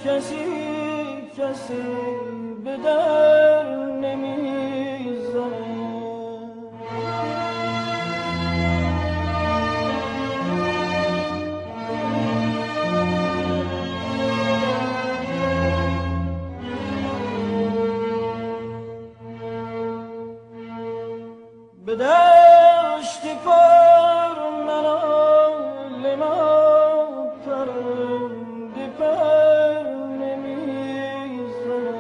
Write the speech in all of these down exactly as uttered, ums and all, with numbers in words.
کسی کسی به در نمیزنه. به دشتی پر منال ما پرنده پر نمیزنه.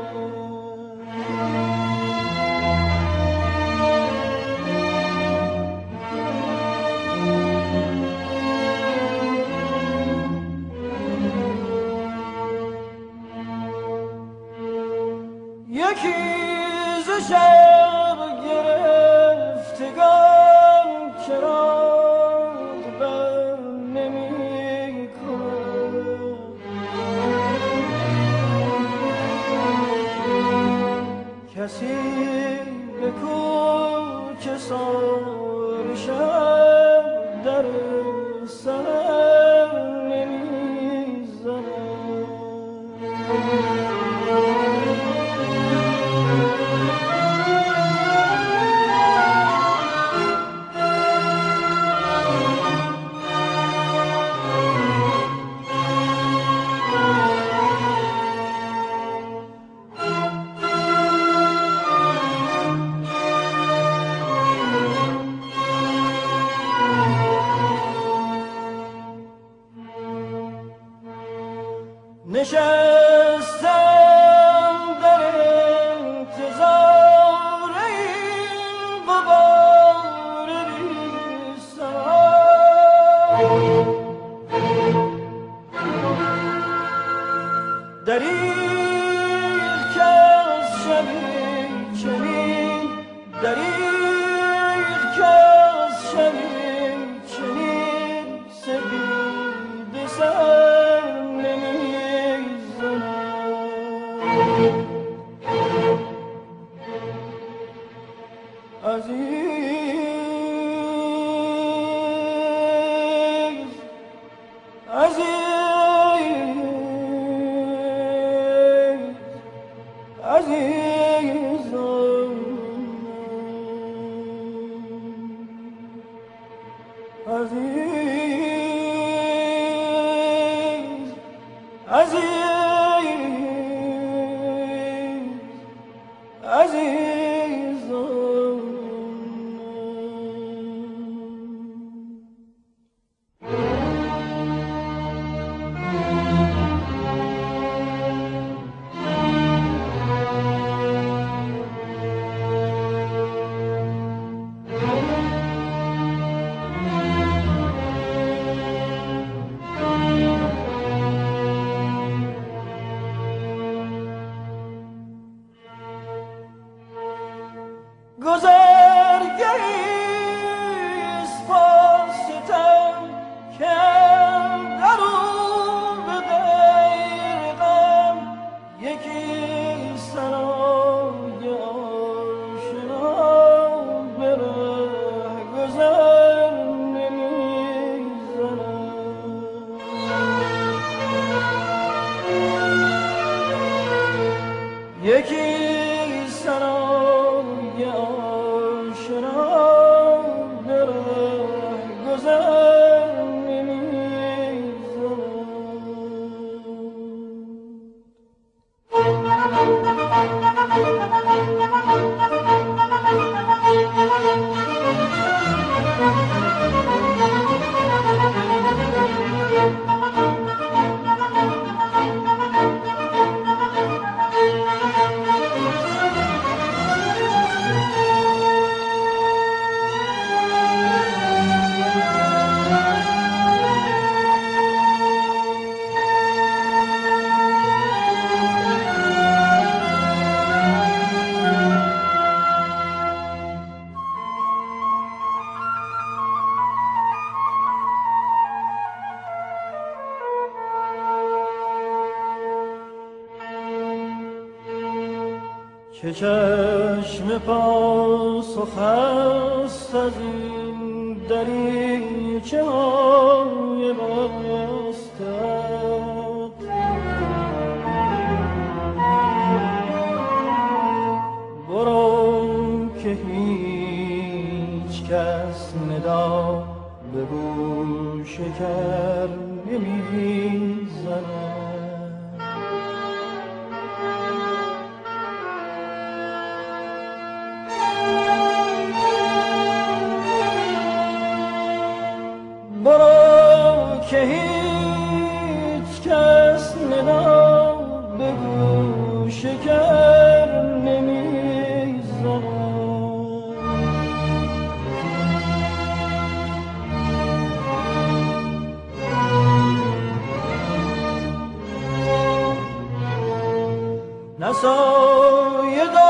یکی ز شب گرفتگان چراغ بر نمی کند. کسی به کوچه سار شب در سر نمی زند. نشستم در انتظار این غبار بی سماع، دریغ که از شبی چنین، دریغ که از شبی چنین سپید سر عزیز عزیز عزیزم عزیز عزیز عزیزم. گذرگه‌ایست با ستم که در او به غیر غم یکی سرای آشنا به رهگذر نمی‌زند. یکی سرای آشنا به رهگذر نمی‌زند. که چشم پاسخ است از این دریچه های بستت. نسایه